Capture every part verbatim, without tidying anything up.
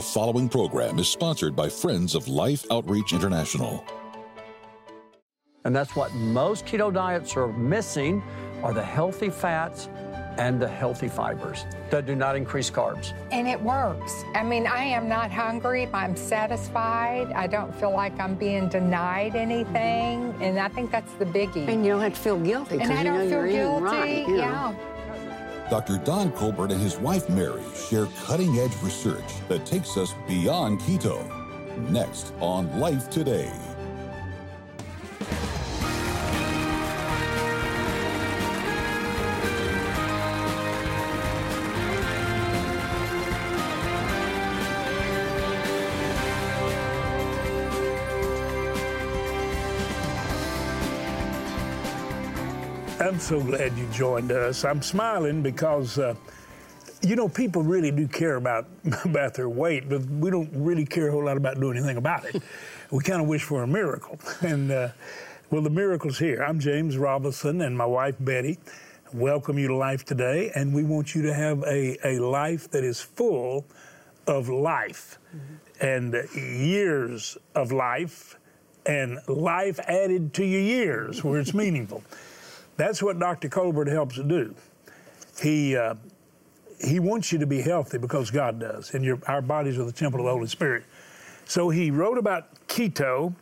The following program is sponsored by Friends of Life Outreach International. And that's what most keto diets are missing, are the healthy fats and the healthy fibers that do not increase carbs. And it works. I mean, I am not hungry. I'm satisfied. I don't feel like I'm being denied anything. And I think that's the biggie. And you don't have to feel guilty because you know you're eating right. You know? Yeah. Doctor Don Colbert and his wife Mary share cutting-edge research that takes us beyond keto. Next on Life Today. I'm so glad you joined us. I'm smiling because, uh, you know, people really do care about, about their weight, but we don't really care a whole lot about doing anything about it. We kind of wish for a miracle. And, uh, well, the miracle's here. I'm James Robinson and my wife, Betty. Welcome you to Life Today, and we want you to have a, a life that is full of life mm-hmm. and years of life and life added to your years where it's meaningful. That's what Doctor Colbert helps to do. He uh, he wants you to be healthy because God does, and your, our bodies are the temple of the Holy Spirit. So he wrote about keto,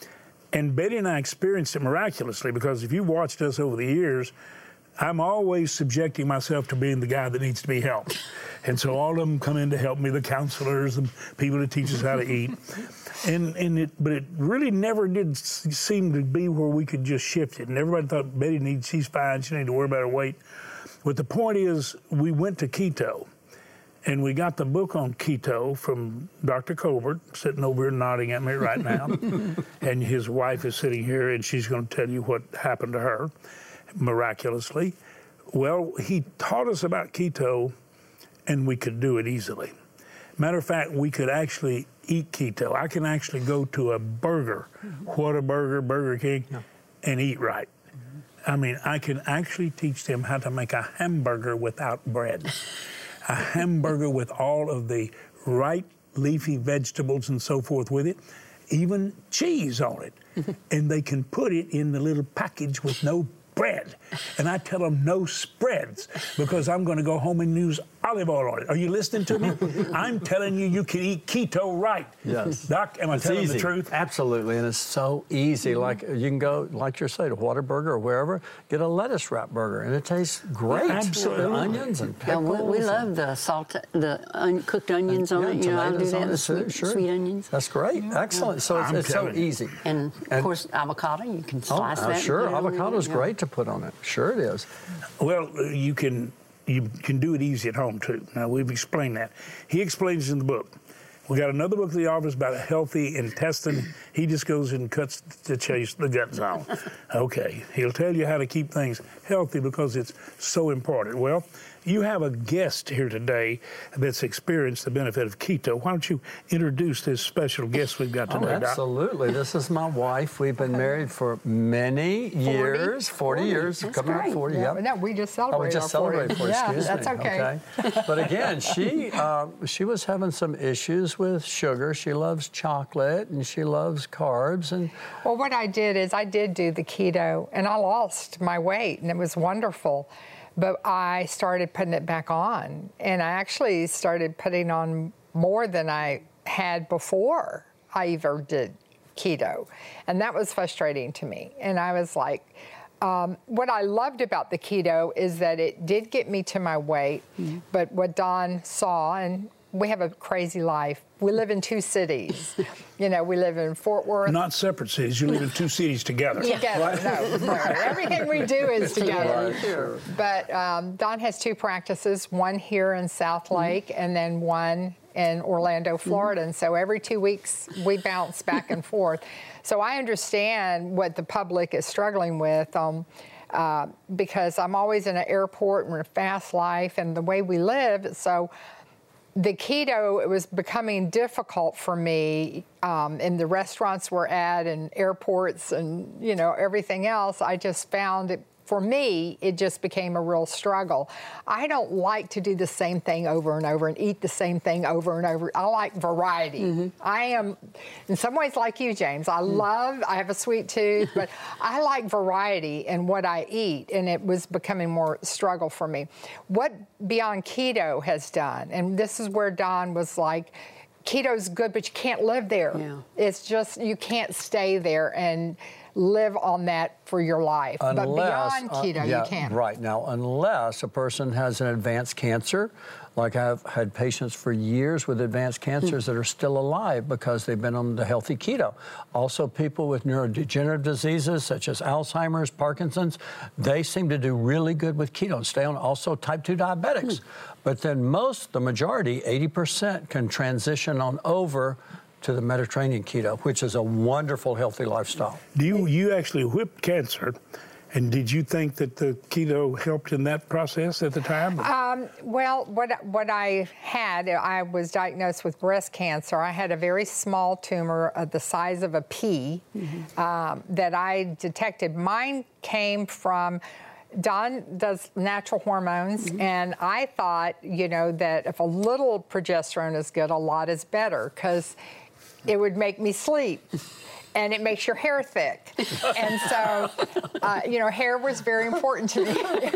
and Betty and I experienced it miraculously because if you watched us over the years, I'm always subjecting myself to being the guy that needs to be helped. And so all of them come in to help me, the counselors and people that teach us how to eat. And and it, but it really never did seem to be where we could just shift it. And everybody thought Betty needs, she's fine, she doesn't need to worry about her weight. But the point is, we went to keto, and we got the book on keto from Doctor Colbert, sitting over here nodding at me right now. And his wife is sitting here, and she's going to tell you what happened to her miraculously. Well, he taught us about keto, and we could do it easily. Matter of fact, we could actually eat keto. I can actually go to a burger, Whataburger, Burger King, yeah. and eat right. Mm-hmm. I mean, I can actually teach them how to make a hamburger without bread. A hamburger with all of the right leafy vegetables and so forth with it, even cheese on it. And they can put it in the little package with no bread. And I tell them no spreads because I'm going to go home and use olive oil on it. Are you listening to me? I'm telling you, you can eat keto right. Yes. Doc, am I it's telling easy. the truth? Absolutely, and it's so easy. Mm-hmm. Like you can go, like you say, to Whataburger or wherever, get a lettuce wrap burger, and it tastes great. Yeah, absolutely. With onions and pickles. Yeah, we, we love the salt, the un, cooked onions and, on yeah, it. You know, I do that with with sweet, sure. sweet onions. That's great. Yeah. Excellent. So it's, it's so you. easy. And, and of course, avocado, you can slice oh, that. Uh, sure, avocado's yeah. great to put on it. Sure it is. Well, you can you can do it easy at home, too. Now, we've explained that. He explains in the book. We got another book in the office about a healthy intestine. He just goes and cuts to chase the gut zone. Okay, he'll tell you how to keep things healthy because it's so important. Well, you have a guest here today that's experienced the benefit of keto. Why don't you introduce this special guest we've got today, Oh, absolutely. Doc? This is my wife. We've been married for many years, forty, forty years, That's coming great. up forty. Yeah, Yep. no, we just celebrated Oh, we just our celebrated forty. for Yeah, excuse that's me. okay. okay. But again, she uh, she was having some issues with sugar. She loves chocolate and she loves carbs. And Well, what I did is I did do the keto, and I lost my weight, and it was wonderful. But I started putting it back on, and I actually started putting on more than I had before I ever did keto. And that was frustrating to me. And I was like, um, what I loved about the keto is that it did get me to my weight, mm-hmm. but what Don saw, and we have a crazy life. We live in two cities. You know, we live in Fort Worth. Not separate cities. You live in two cities together. Together, right? no, no. Everything we do is together. Right. Sure. But um, Don has two practices, one here in South Lake mm-hmm. and then one in Orlando, Florida. Mm-hmm. And so every two weeks we bounce back and forth. So I understand what the public is struggling with. Um, uh, because I'm always in an airport and we're in a fast life and the way we live. So the keto, it was becoming difficult for me um, in the restaurants we're at and airports and, you know, everything else. I just found it for me, it just became a real struggle. I don't like to do the same thing over and over and eat the same thing over and over. I like variety. Mm-hmm. I am, in some ways, like you, James. I mm. love, I have a sweet tooth, but I like variety in what I eat, and it was becoming more struggle for me. What Beyond Keto has done, and this is where Don was like, keto's good, but you can't live there. Yeah. It's just, you can't stay there and live on that for your life. Unless, but beyond keto, uh, yeah, you can. Right. Now, unless a person has an advanced cancer, like I've had patients for years with advanced cancers mm. that are still alive because they've been on the healthy keto. Also, people with neurodegenerative diseases such as Alzheimer's, Parkinson's, they seem to do really good with keto and stay on. Also, type two diabetics. Mm. But then most, the majority, eighty percent can transition on over to the Mediterranean keto, which is a wonderful, healthy lifestyle. Do you, you actually whipped cancer, and did you think that the keto helped in that process at the time? Um, well, what what I had, I was diagnosed with breast cancer. I had a very small tumor of the size of a pea mm-hmm. um, that I detected. Mine came from, Don does natural hormones, mm-hmm. and I thought, you know, that if a little progesterone is good, a lot is better, because it would make me sleep. And it makes your hair thick. And so, uh, you know, hair was very important to me.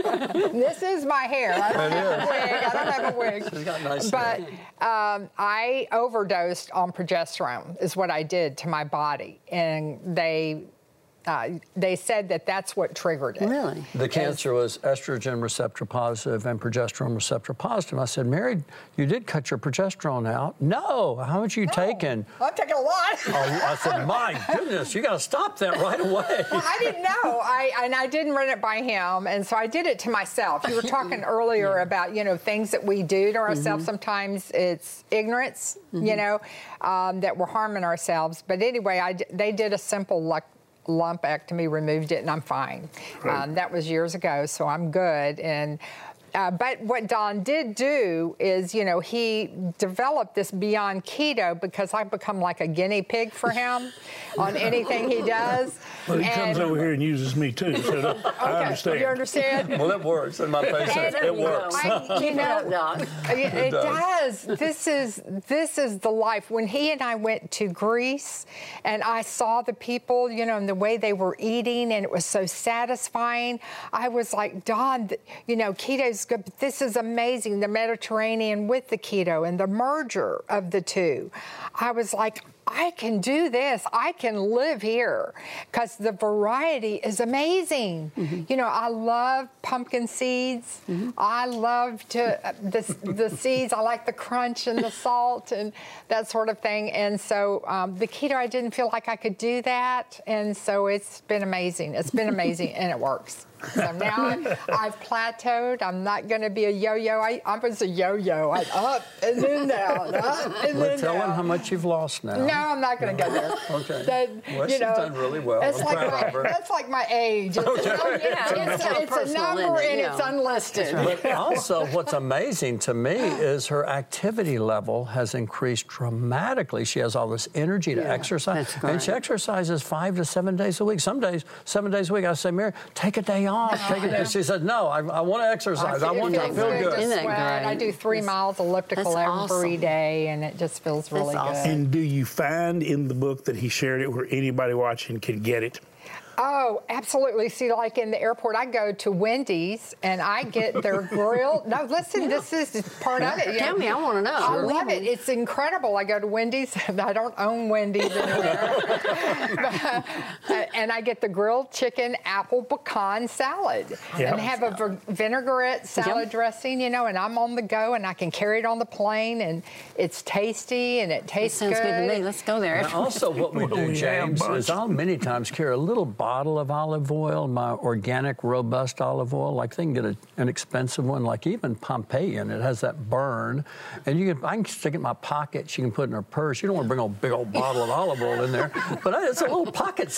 This is my hair. I don't have a wig. I don't have a wig. She's got nice but hair. Um, I overdosed on progesterone is what I did to my body. And they... Uh, they said that that's what triggered it. Really? The cancer was estrogen receptor positive and progesterone receptor positive. I said, Mary, you did cut your progesterone out. No, how much are you no, taking? I'm taking a lot. oh, I said, my goodness, you got to stop that right away. Well, I didn't know, I and I didn't run it by him, and so I did it to myself. You were talking earlier yeah. about, you know, things that we do to ourselves. Mm-hmm. Sometimes it's ignorance, mm-hmm. you know, um, that we're harming ourselves. But anyway, I, they did a simple like. lumpectomy, removed it, and I'm fine. Right. Um, that was years ago, so I'm good. And uh, but what Don did do is, you know, he developed this Beyond Keto because I've become like a guinea pig for him on anything he does. Well, he and, comes over here and uses me too, so okay, I understand. You understand? Well, it works in my patients. It works. I, you know, it, it does. This is this is the life. When he and I went to Greece, and I saw the people, you know, and the way they were eating, and it was so satisfying. I was like, Don, you know, keto's good, but this is amazing. The Mediterranean with the keto and the merger of the two. I was like, I can do this. I can live here because the variety is amazing. Mm-hmm. You know, I love pumpkin seeds. Mm-hmm. I love to uh, the, the seeds. I like the crunch and the salt and that sort of thing. And so um, the keto, I didn't feel like I could do that. And so it's been amazing. It's been amazing, and it works. So now I, I've plateaued. I'm not going to be a yo-yo. I, I was a yo-yo. I up and then down, up and We're then telling down. how much you've lost now. No, I'm not going to go there. Okay. That, well, you she's know, done really well. That's I'm like proud my, of her. that's like my age. It's, Okay. oh, yeah, it's, it's, it's a number and yeah. it's unlisted. But also, what's amazing to me is her activity level has increased dramatically. She has all this energy to yeah, exercise, and she exercises five to seven days a week. Some days, seven days a week. I say, Mary, take a day off. Take a day. She said, no, I, I want to exercise. I, I want to feel good. Isn't that great? I do three that's, miles elliptical every awesome. day, and it just feels really that's awesome. good. And do you find in the book that he shared it where anybody watching can get it? Oh, absolutely. See, like in the airport, I go to Wendy's and I get their grilled. No, listen, this is part of it. Tell me, I want to know. I love it. It's incredible. I go to Wendy's, and I don't own Wendy's anymore. but, uh, and I get the grilled chicken apple pecan salad yep. and have a vinaigrette salad yep. dressing, you know, and I'm on the go, and I can carry it on the plane, and it's tasty, and it tastes that sounds good. good to me. Let's go there. And also, what we do, James, is I'll many times carry a little bottle of olive oil, my organic, robust olive oil. Like, they can get a, an expensive one, like even Pompeian. It has that burn. And you can, I can stick it in my pocket. She can put it in her purse. You don't want to bring a big old bottle of olive oil in there. But it's a little pocket size. I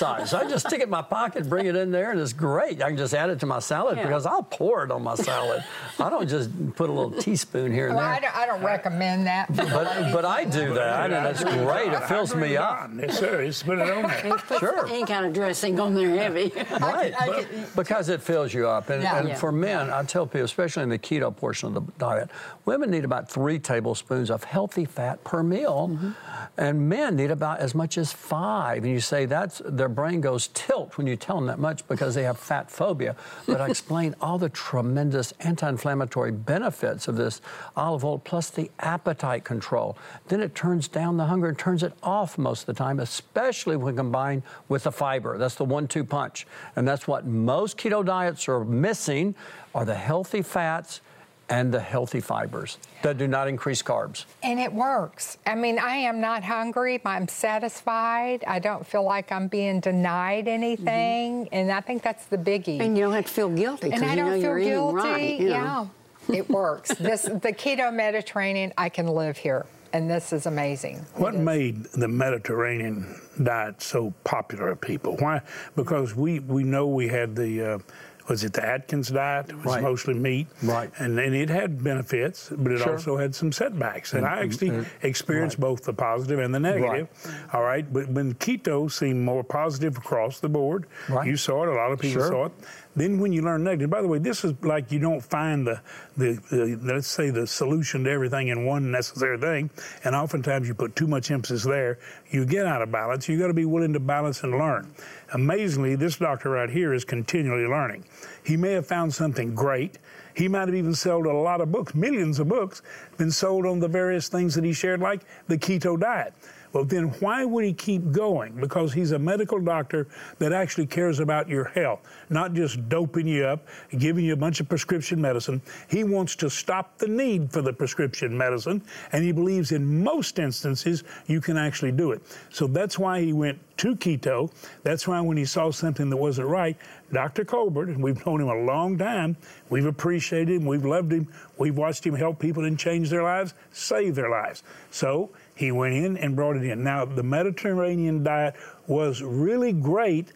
I just stick it in my pocket, bring it in there, and it's great. I can just add it to my salad Yeah. because I'll pour it on my salad. I don't just put a little teaspoon here and Well, there. I don't, I don't recommend that. But, but I do that, and it's great. It fills me up. Yes, sir. Just put it on there. Sure. Any kind of dressing on there heavy. Right, I but- could- because it fills you up. And, Yeah. and Yeah. for men, I tell people, especially in the keto portion of the diet, women need about three tablespoons of healthy fat per meal, Mm-hmm. and men need about as much as five. And you say that's their brain goes tilt when you tell them that much because they have fat phobia. But I explain all the tremendous anti-inflammatory benefits of this olive oil, plus the appetite control. Then it turns down the hunger and turns it off most of the time, especially when combined with the fiber. That's the one two punch. And that's what most keto diets are missing, are the healthy fats and the healthy fibers that do not increase carbs. And it works. I mean, I am not hungry. I'm satisfied. I don't feel like I'm being denied anything. And I think that's the biggie. And you don't have to feel guilty And because I you know don't you're feel eating guilty. right. You know. Yeah, it works. This the keto Mediterranean. I can live here, and this is amazing. What It is. made the Mediterranean diet so popular with people? Why? Because we, we know we had the, uh, was it the Atkins diet? It was Right. mostly meat. Right. And, and it had benefits, but it Sure. also had some setbacks. And I actually and- experienced both the positive and the negative. All right. But when keto seemed more positive across the board, Right. you saw it, a lot of people Sure. saw it. Then when you learn negative, by the way, this is like you don't find the, the, the, let's say, the solution to everything in one necessary thing. And oftentimes you put too much emphasis there, you get out of balance. You got to be willing to balance and learn. Amazingly, this doctor right here is continually learning. He may have found something great. He might have even sold a lot of books, millions of books, been sold on the various things that he shared, like the keto diet. Well, then why would he keep going? Because he's a medical doctor that actually cares about your health, not just doping you up, giving you a bunch of prescription medicine. He wants to stop the need for the prescription medicine, and he believes in most instances you can actually do it. So that's why he went to keto. That's why when he saw something that wasn't right, Doctor Colbert, and we've known him a long time, we've appreciated him, we've loved him, we've watched him help people and change their lives, save their lives. So he went in and brought it in. Now, the Mediterranean diet was really great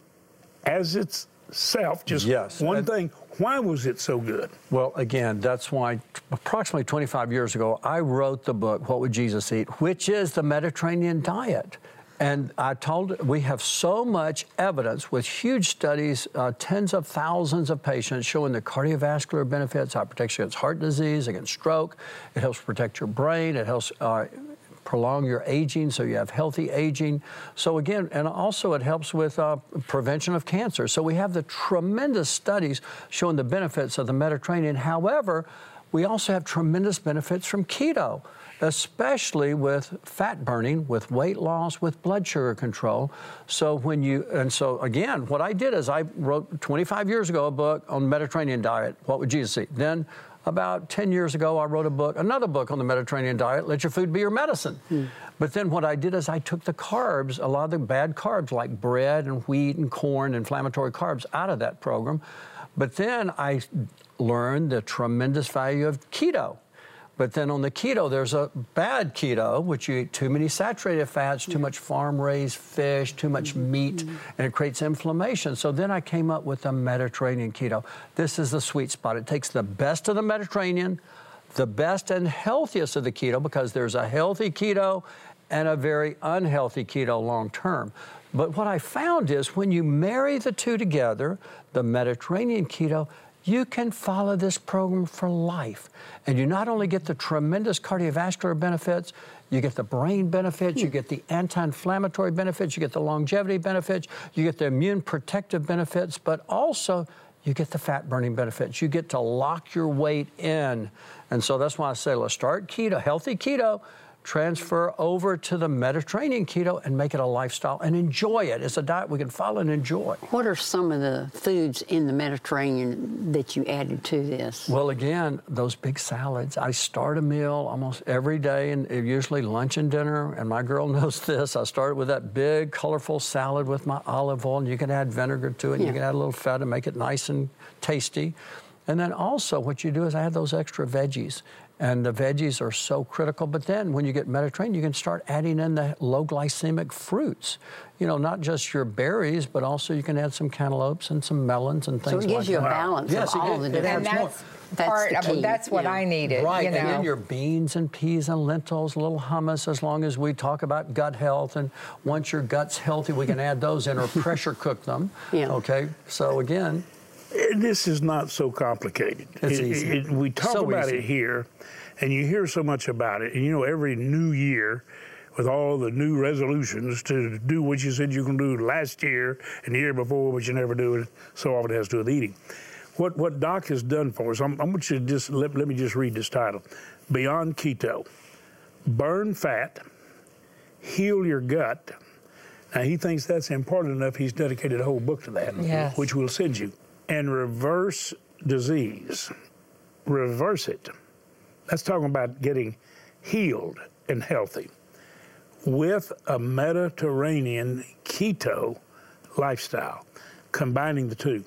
as itself, just Yes. one And- thing. Why was it so good? Well, again, that's why t- approximately twenty-five years ago, I wrote the book, What Would Jesus Eat?, which is the Mediterranean diet. And I told, we have so much evidence with huge studies, uh, tens of thousands of patients showing the cardiovascular benefits, how it protects you against heart disease, against stroke. It helps protect your brain. It helps uh, prolong your aging so you have healthy aging. So again, and also it helps with uh, prevention of cancer. So we have the tremendous studies showing the benefits of the Mediterranean. However, we also have tremendous benefits from keto, especially with fat burning, with weight loss, with blood sugar control. So when you, and so again, what I did is I wrote twenty-five years ago a book on Mediterranean diet, What Would Jesus Eat? Then about ten years ago, I wrote a book, another book on the Mediterranean diet, Let Your Food Be Your Medicine. Mm. But then what I did is I took the carbs, a lot of the bad carbs like bread and wheat and corn, inflammatory carbs, out of that program. But then I learned the tremendous value of keto. But then on the keto, there's a bad keto, which you eat too many saturated fats, too much farm-raised fish, too much meat, and it creates inflammation. So then I came up with the Mediterranean keto. This is the sweet spot. It takes the best of the Mediterranean, the best and healthiest of the keto, because there's a healthy keto and a very unhealthy keto long-term. But what I found is when you marry the two together, the Mediterranean keto, you can follow this program for life. And you not only get the tremendous cardiovascular benefits, you get the brain benefits, you get the anti-inflammatory benefits, you get the longevity benefits, you get the immune protective benefits, but also you get the fat burning benefits. You get to lock your weight in. And so that's why I say, let's start keto, healthy keto, transfer over to the Mediterranean keto and make it a lifestyle and enjoy it. It's a diet we can follow and enjoy. What are some of the foods in the Mediterranean that you added to this? Well, again, those big salads. I start a meal almost every day, and usually lunch and dinner, and my girl knows this. I start with that big, colorful salad with my olive oil, and you can add vinegar to it, and yeah. you can add a little fat and make it nice and tasty. And then also what you do is add those extra veggies. And the veggies are so critical. But then when you get Mediterranean, you can start adding in the low glycemic fruits. You know, not just your berries, but also you can add some cantaloupes and some melons and things like that. So it gives you a that. balance Yes, of all it, the it different. adds more. That's part That's the of key, that's what yeah. I needed. Right, you know? and then your beans and peas and lentils, a little hummus, as long as we talk about gut health. And once your gut's healthy, we can add those in or pressure cook them. Yeah. Okay, so again. This is not so complicated. It's It- easy. it- we talk So about easy. it here, and you hear so much about it. And you know, every new year, with all the new resolutions to do what you said you can do last year and the year before, but you never do it, so often it has to do with eating. What what Doc has done for us, I'm, I want you to just, let, let me just read this title. Beyond Keto, burn fat, heal your gut. Now, he thinks that's important enough, he's dedicated a whole book to that, Yes. which we'll send you. And reverse disease. Reverse it. That's talking about getting healed and healthy with a Mediterranean keto lifestyle, combining the two.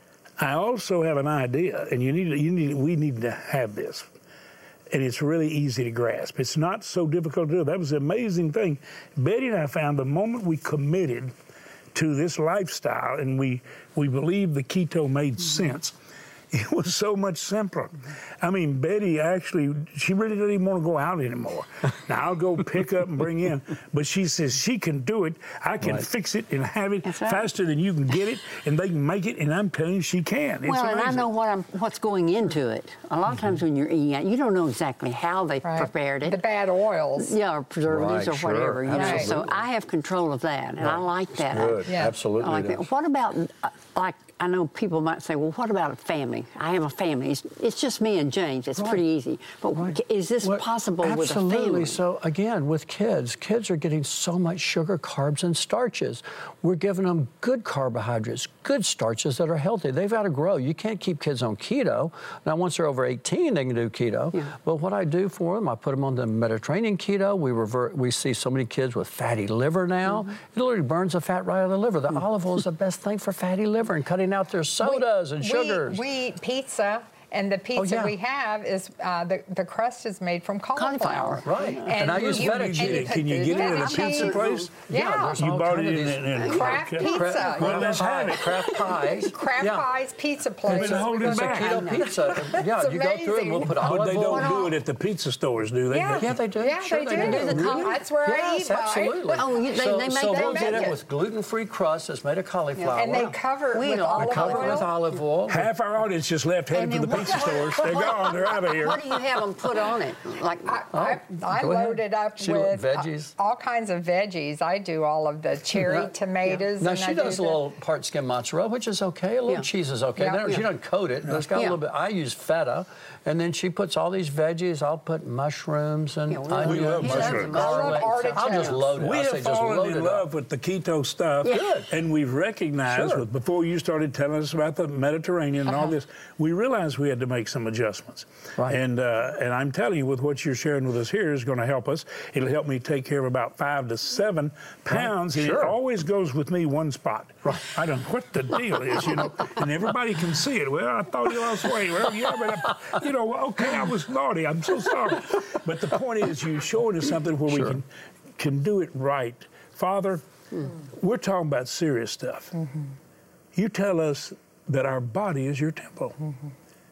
I also have an idea, and you need, you need, we need to have this, and it's really easy to grasp. It's not so difficult to do. That was the amazing thing. Betty and I found the moment we committed to this lifestyle and we, we believed the keto made sense, it was so much simpler. I mean, Betty actually, she really doesn't even want to go out anymore. Now, I'll go pick up and bring in, but she says she can do it. I can Right. fix it and have it That's right. faster than you can get it, and they can make it, and I'm telling you, she can. It's Well, and I amazing. know what I'm, what's going into it. A lot of times when you're eating out, you don't know exactly how they Right. prepared it. The bad oils. Yeah, or preservatives Right, or sure. whatever. You know, so Absolutely. I have control of that, and I like that. Good, Yeah. absolutely. I like it that. is. What about, uh, like, I know people might say, well, what about a family? I have a family. It's, it's just me and James. It's pretty easy. But Right. is this What- possible with a absolutely. family? So again, with kids, kids are getting so much sugar, carbs, and starches. We're giving them good carbohydrates, good starches that are healthy. They've got to grow. You can't keep kids on keto. Now, once they're over eighteen, they can do keto. Yeah. But what I do for them, I put them on the Mediterranean keto. We revert. We see so many kids with fatty liver now. Mm-hmm. It literally burns the fat right out of the liver. The olive oil is the best thing for fatty liver and cutting out their sodas and we, sugars. We eat pizza, and the pizza yeah. we have is uh, the the crust is made from cauliflower. Cauliflower, right. And I use you- feta and Can you cheese. get it, put can you the get it at a feta pizza cheese. place? Yeah. there's You all bought kind it of in, these- in, in Kraft okay. pizza. Kraft, Well, let's have it. Kraft pies. Kraft yeah. Pies pizza place. been holding It's a back. keto pizza. Yeah, It's you go through it and we'll put amazing. olive But they oil. don't do it at the pizza stores, do they? Yeah. Yeah, they do. Yeah, Sure they, they do. do. Really? That's where I Yes, eat mine. absolutely. Oh, you- they- so, they make so that we'll get make it it. with gluten-free crust that's made of cauliflower. And they cover it We with don't- olive cover it oil. with olive oil. Half our audience just left headed And for the then pizza what- stores. They're gone. They're out of here. What do you have them put on it? Like, I, I, I go ahead. load it up She with load veggies. uh, all kinds of veggies. I do all of the cherry Yeah. tomatoes. Now and she I do does a the- little part skim mozzarella, which is okay. A little Yeah. cheese is okay. Yeah. They don't- She Yeah. doesn't coat it. But it's got a Yeah. little bit. I use feta, and then she puts all these veggies. I'll put mushrooms and Yeah, we love- onions we love and mushrooms. garlic. I love I'll just artichokes. load it. We I have say just fallen load in it love up. with the keto stuff, Yeah. Good. and we've recognized Sure. with, before you started telling us about the Mediterranean and all this, we realized we had to make some adjustments. Right. And uh, and I'm telling you, with what you're sharing with us here is going to help us. It'll help me take care of about five to seven pounds, and Sure. it always goes with me one spot. Right. I don't know what the deal is, you know, and everybody can see it. Well, I thought you lost weight. Well, yeah, but I, you know, okay, I was naughty. I'm so sorry. But the point is, you're showing us something where Sure. we can can do it right. Father, we're talking about serious stuff. Mm-hmm. You tell us that our body is your temple. Mm-hmm.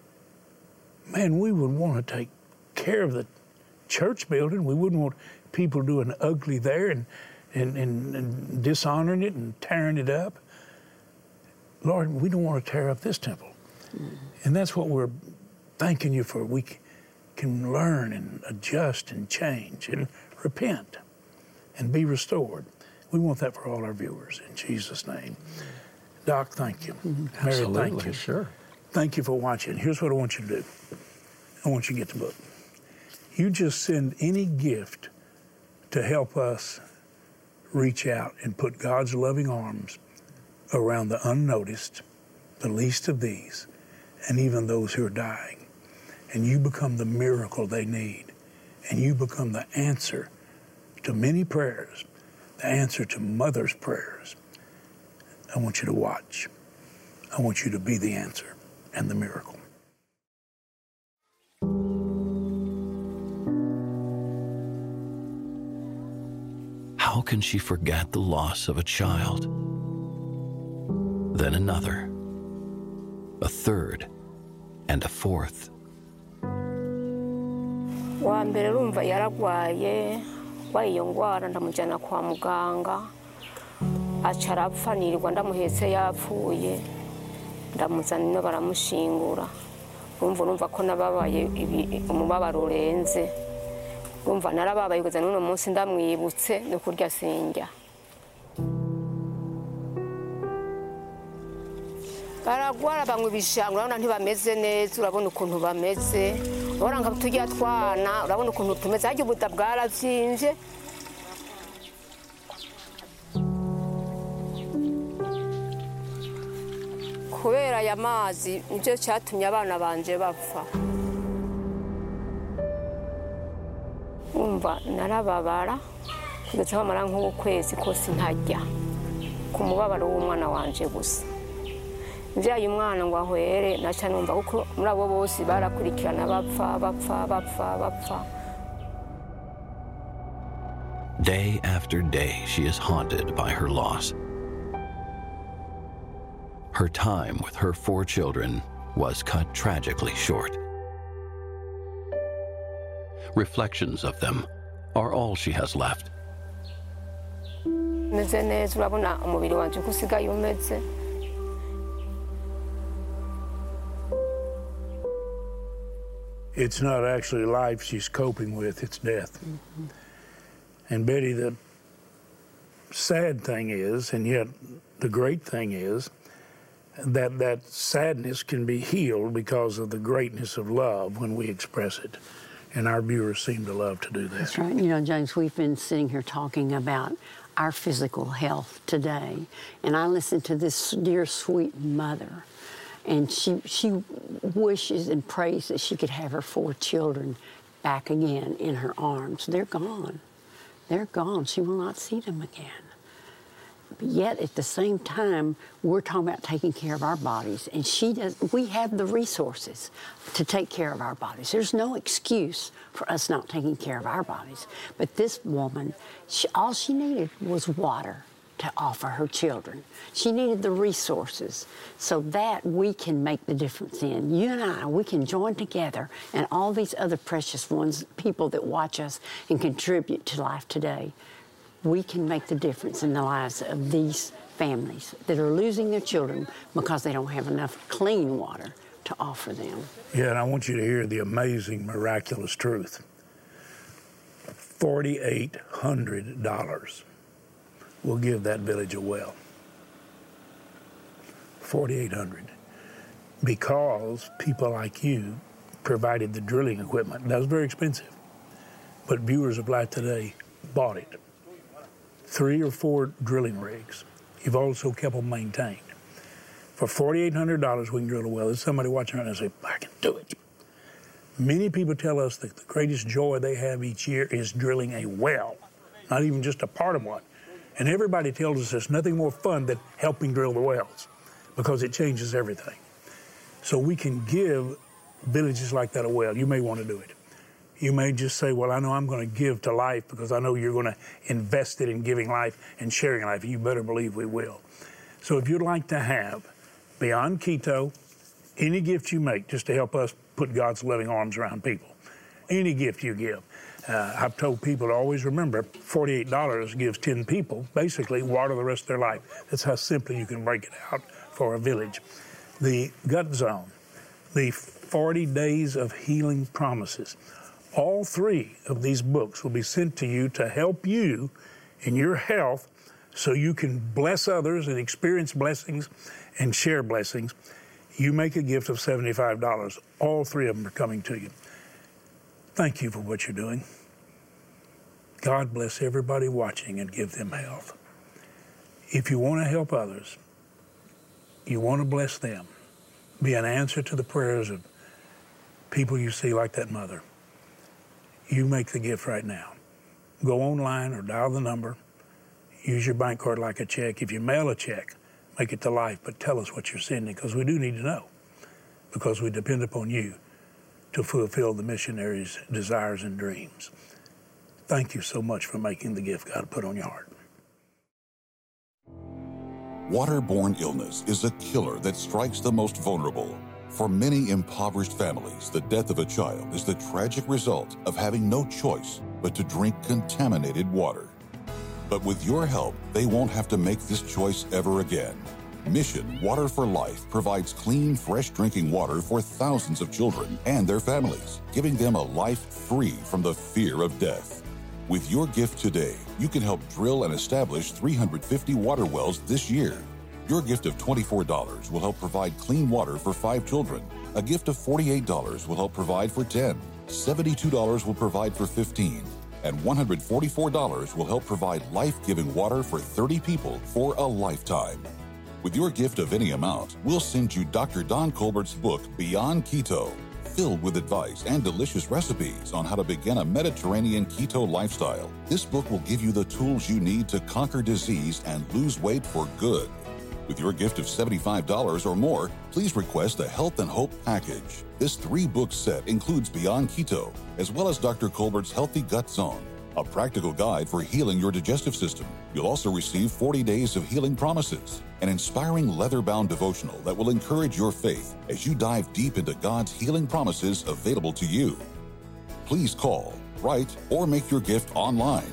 Man, we would want to take care of the church building. We wouldn't want people doing ugly there and, and, and, and dishonoring it and tearing it up. Lord, we don't want to tear up this temple. And that's what we're thanking you for. We c- can learn and adjust and change and repent and be restored. We want that for all our viewers in Jesus' name. Doc, thank you. Mary, Absolutely, thank you. sure. Thank you for watching. Here's what I want you to do. I want you to get the book. You just send any gift to help us reach out and put God's loving arms around the unnoticed, the least of these, and even those who are dying. And you become the miracle they need. And you become the answer to many prayers, the answer to mothers' prayers. I want you to watch. I want you to be the answer and the miracle. How can she forget the loss of a child? Then another, a third, and a fourth. Wa mbere rumva yaragwaye wayiyo ngwara ndamujyana kwa muganga aca arapfa nirirwa ndamuhetse yapfuye ndamuzana ino baramushingura urumva urumva ko nababaye umubabaro urenze urumva narababaye kugeza n'uno munsi ndamwibutse no kurya sinjya baragwara bamwe ibishanga urabona ntibameze neza urabona ukuntu bameze urabona nka tujya twana urabona ukuntu tumeze hajya ubuda bwaravyimbye kubera aya mazi nicyo cyatumye abana banje bapfa umva narababara kugeza bamara nk'ukwezi kose ntajya ku mubabaro w'umwana wanje gusa Njyaye umwana ngo ahwere naca numva kuko muri abo bose barakurikirana bapfa bapfa bapfa bapfa. Day after day, she is haunted by her loss. Her time with her four children was cut tragically short. Reflections of them are all she has left. Meze neza urabona umubiri wanje ko usigaye umeze. It's not actually life she's coping with, it's death. Mm-hmm. And Betty, the sad thing is, and yet the great thing is, that that sadness can be healed because of the greatness of love when we express it. And our viewers seem to love to do that. That's right. You know, James, we've been sitting here talking about our physical health today. And I listened to this dear, sweet mother. And she, she wishes and prays that she could have her four children back again in her arms. They're gone. They're gone. She will not see them again. But yet, at the same time, we're talking about taking care of our bodies. And she does. We have the resources to take care of our bodies. There's no excuse for us not taking care of our bodies. But this woman, she, all she needed was water to offer her children. She needed the resources so that we can make the difference in. You and I, we can join together, and all these other precious ones, people that watch us and contribute to life today, we can make the difference in the lives of these families that are losing their children because they don't have enough clean water to offer them. Yeah, and I want you to hear the amazing, miraculous truth. four thousand eight hundred dollars will give that village a well. four thousand eight hundred dollars. Because people like you provided the drilling equipment. That was very expensive. But Viewers of Life Today bought it. Three or four drilling rigs. You've also kept them maintained. For four thousand eight hundred dollars, we can drill a well. There's somebody watching around and say, I can do it. Many people tell us that the greatest joy they have each year is drilling a well, not even just a part of one. And everybody tells us there's nothing more fun than helping drill the wells because it changes everything. So we can give villages like that a well. You may want to do it. You may just say, well, I know I'm going to give to life because I know you're going to invest it in giving life and sharing life. You better believe we will. So if you'd like to have, beyond Quito, any gift you make just to help us put God's loving arms around people, any gift you give. Uh, I've told people to always remember forty-eight dollars gives ten people, basically, water the rest of their life. That's how simply you can break it out for a village. The Gut Zone, the forty days of healing promises. All three of these books will be sent to you to help you in your health so you can bless others and experience blessings and share blessings. You make a gift of seventy-five dollars. All three of them are coming to you. Thank you for what you're doing. God bless everybody watching and give them health. If you want to help others, you want to bless them, be an answer to the prayers of people you see like that mother, you make the gift right now. Go online or dial the number. Use your bank card like a check. If you mail a check, make it to life, but tell us what you're sending because we do need to know because we depend upon you to fulfill the missionaries' desires and dreams. thank you so much for making the gift God put on your heart. Waterborne illness is a killer that strikes the most vulnerable. For many impoverished families, the death of a child is the tragic result of having no choice but to drink contaminated water. But with your help, they won't have to make this choice ever again. Mission Water for Life provides clean, fresh drinking water for thousands of children and their families, giving them a life free from the fear of death. With your gift today, you can help drill and establish three hundred fifty water wells this year. Your gift of twenty-four dollars will help provide clean water for five children. A gift of forty-eight dollars will help provide for ten. seventy-two dollars will provide for fifteen. And one hundred forty-four dollars will help provide life-giving water for thirty people for a lifetime. With your gift of any amount, we'll send you Doctor Don Colbert's book, Beyond Keto, filled with advice and delicious recipes on how to begin a Mediterranean keto lifestyle. This book will give you the tools you need to conquer disease and lose weight for good. With your gift of seventy-five dollars or more, please request the Health and Hope Package. This three-book set includes Beyond Keto, as well as Doctor Colbert's Healthy Gut Zone, a practical guide for healing your digestive system. You'll also receive forty days of healing promises, an inspiring leather-bound devotional that will encourage your faith as you dive deep into God's healing promises available to you. Please call, write, or make your gift online.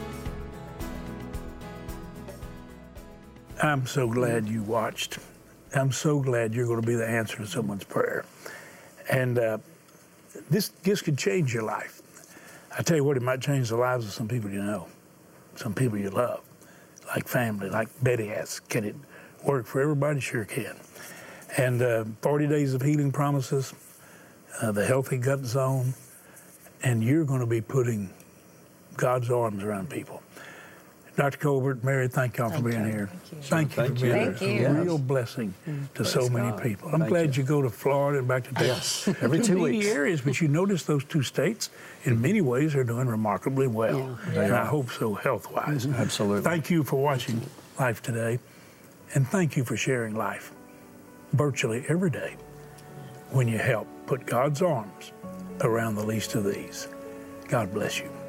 I'm so glad you watched. I'm so glad you're going to be the answer to someone's prayer. And uh, this, this could change your life. I tell you what, it might change the lives of some people you know, some people you love, like family, like Betty asked. Can it work for everybody? Sure can. And uh, forty days of healing promises, uh, the Healthy Gut Zone, and you're going to be putting God's arms around people. Doctor Colbert, Mary, thank y'all for being you. here. Thank you. Thank you for being Thank here. you. A real blessing to Praise so many God. people. I'm Thank glad you. you go to Florida and back to Texas. Yes, every two needy weeks. areas, but you notice those two states, in many ways, are doing remarkably well. Yeah. And Yeah. I hope so health-wise. Absolutely. Thank you for watching Life Today, and thank you for sharing life virtually every day when you help put God's arms around the least of these. God bless you.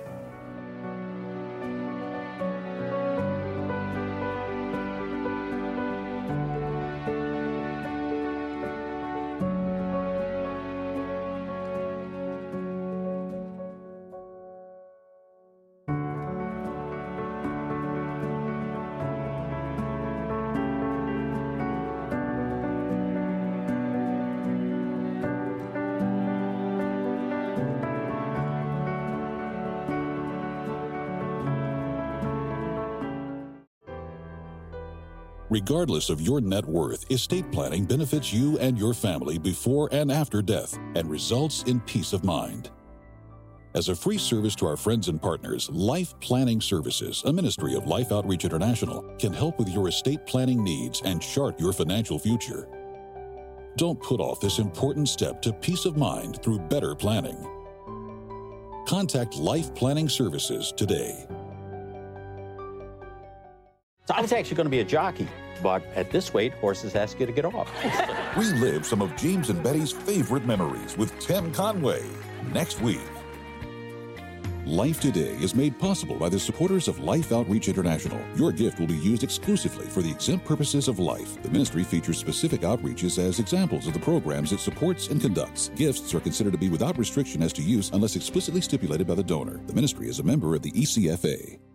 Regardless of your net worth, estate planning benefits you and your family before and after death and results in peace of mind. As a free service to our friends and partners, Life Planning Services, a ministry of Life Outreach International, can help with your estate planning needs and chart your financial future. Don't put off this important step to peace of mind through better planning. Contact Life Planning Services today. So I was actually going to be a jockey, but at this weight, horses ask you to get off. Relive some of James and Betty's favorite memories with Tim Conway next week. Life Today is made possible by the supporters of Life Outreach International. Your gift will be used exclusively for the exempt purposes of life. The ministry features specific outreaches as examples of the programs it supports and conducts. Gifts are considered to be without restriction as to use unless explicitly stipulated by the donor. The ministry is a member of the E C F A.